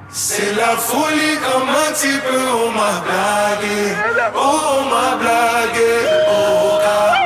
C'est la folie comme un petit peu, on m'a blagué. Oh, on m'a blagué. Oh,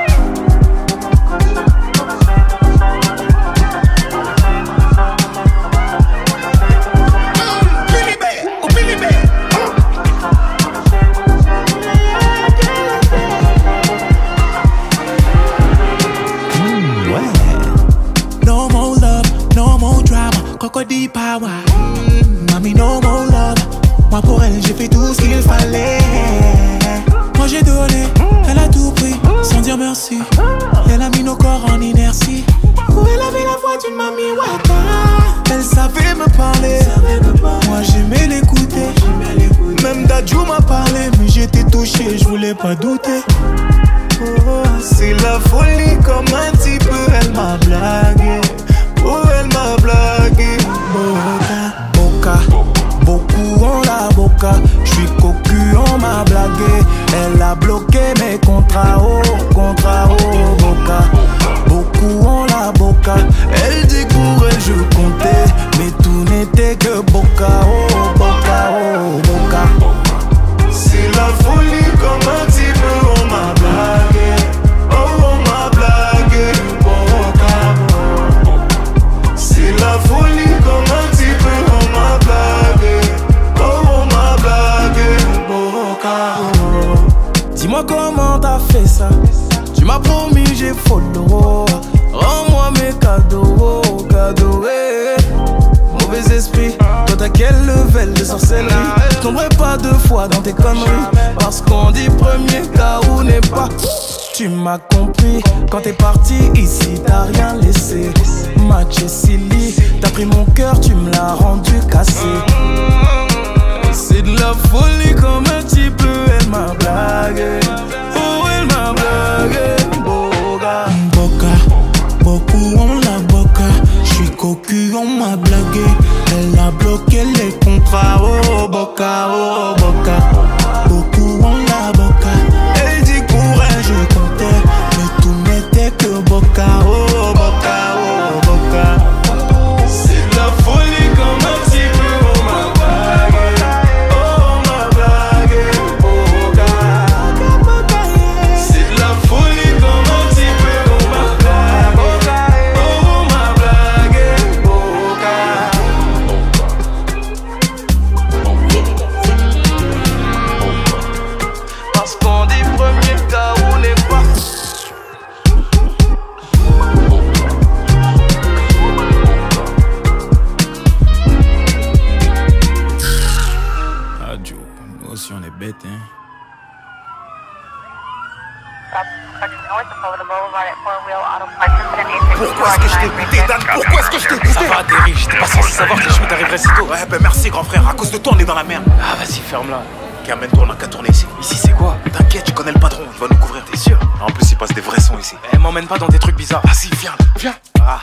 No more love, no more drama, crocodile power. Mami, no more love. Moi pour elle, j'ai fait tout ce qu'il fallait. Moi j'ai donné, elle a tout pris, sans dire merci. Elle a mis nos corps en inertie. Où elle avait la voix d'une mamie Waka. Elle savait me parler, moi j'aimais l'écouter. Même Dadju m'a parlé, mais j'étais touché, je voulais pas douter. Oh, c'est la folie comme un petit peu, elle m'a blagué. Oh, elle m'a blagué. Boca, beaucoup ont la boca. J'suis cocu, on m'a blagué. Elle a bloqué mes contrats, oh, boca. Beaucoup ont la boca. Elle dit que pour elle je comptais, mais tout n'était que boca, oh, boca. c'est la folie comme un petit peu, on m'a blagué. Oh, on m'a blagué. C'est la folie comme un petit peu, on m'a blagué. Oh, on m'a blagué. Dis-moi comment t'as fait ça. Tu m'as promis, j'ai follow. Rends-moi mes cadeaux, Mauvais esprit, toi t'as quel level de sorcellerie? Je tomberai pas deux fois dans tes conneries. Parce qu'on dit premier cas où n'est pas. Tu m'as compris, quand t'es parti ici t'as rien laissé. Match et silly, t'as pris mon cœur, tu me l'as rendu cassé. C'est de la folie comme un petit peu, elle m'a blagué. Oh, elle m'a blagué. Boca, beaucoup ont la boca. J'suis cocu, on m'a blagué. Elle a bloqué les contrats, oh, boca. Beaucoup ont la boca. Elle dit que pour elle je comptais, mais tout n'était que boca, oh, boca. C'est de la folie comme un petit peu, on m'a blagué. Oh, on m'a blagué. C'est de la folie comme un petit peu, on m'a blagué. Oh, on m'a blagué. Parce qu'on dit premier cas où n'est pas. Adjo, nous aussi on est bêtes, hein. Pourquoi est-ce que je t'ai écouté, Dan? Pourquoi est-ce que je t'ai écouté? Ça va, Derry, j'étais pas censé savoir que les chemins t'arriveraient si tôt. Ouais, ben merci grand frère, à cause de toi on est dans la merde. Ah, vas-y, ferme-la. Ok, amène-toi, on a qu'à tourner ici. Ici, c'est quoi? T'inquiète, je connais le patron, il va nous couvrir, t'es sûr? En plus, il passe des vrais sons ici. Eh, m'emmène pas dans des trucs bizarres. Vas-y, viens. Ah.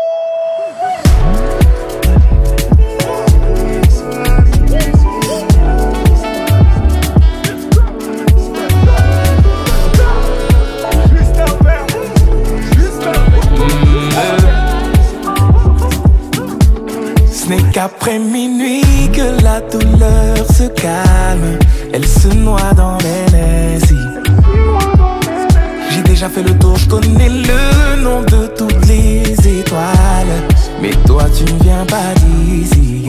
Ce n'est qu'après minuit que la douleur se calme. Elle se noie dans l'Hennessy. J'ai déjà fait le tour, je connais le nom de toutes les étoiles. Mais toi tu ne viens pas d'ici.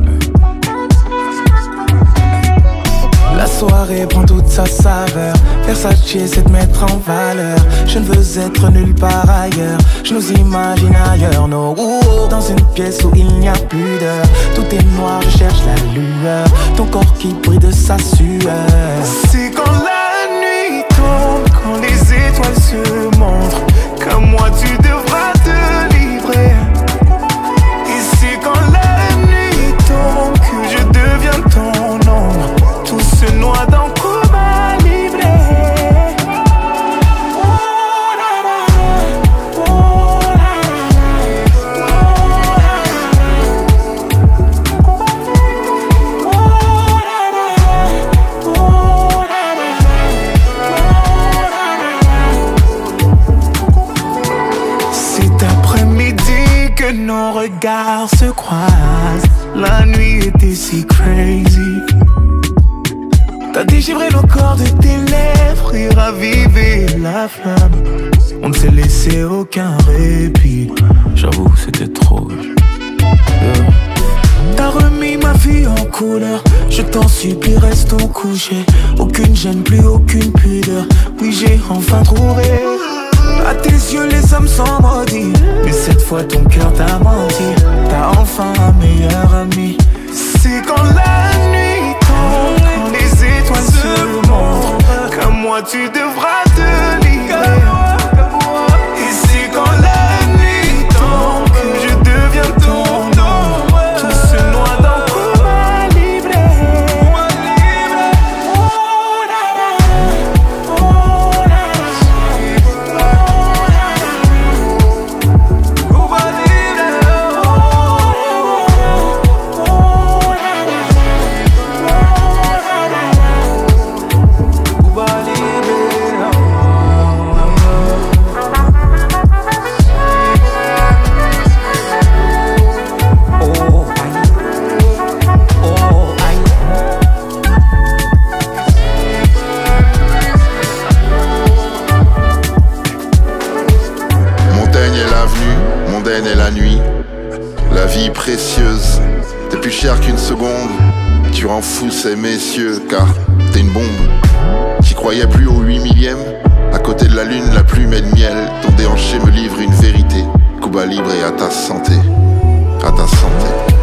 La soirée prend toute sa saveur. Versace c'est de mettre en valeur. Je ne veux être nulle part ailleurs. Je nous imagine ailleurs, no. Dans une pièce où il n'y a plus d'heure. Tout est noir, je cherche la lueur. Ton corps qui brille de sa sueur. C'est quand la nuit tombe, quand les étoiles se montrent, qu'à moi tu devras te livrer. Et c'est quand la nuit tombe que je deviens ton ombre. Tout se noie dans Cuba Libre. Cet après-midi que nos regards se croisent. La nuit était si crazy. T'as dégivré le corps de tes lèvres et ravivé la flamme. On ne s'est laissé aucun répit. J'avoue, c'était trop. T'as remis ma vie en couleur. Je t'en supplie, restons couchés. Aucune gêne, plus aucune pudeur. Oui, j'ai enfin trouvé. À tes yeux, les hommes sont maudits. Mais cette fois, ton cœur t'a menti. T'as enfin un meilleur ami. C'est quand la nuit tombe, les étoiles se montrent. Comme moi, tu devras te livrer. Et c'est quand la nuit tombe que je deviens ton ombre. Tout se noie dans Cuba Libre. Mondaine est la nuit, la vie précieuse. T'es plus cher qu'une seconde. Tu rends fou ces messieurs, car t'es une bombe. J'y croyais plus au 8 millième. À côté de la lune, la plume est de miel. Ton déhanché me livre une vérité. Cuba Libre et à ta santé. À ta santé.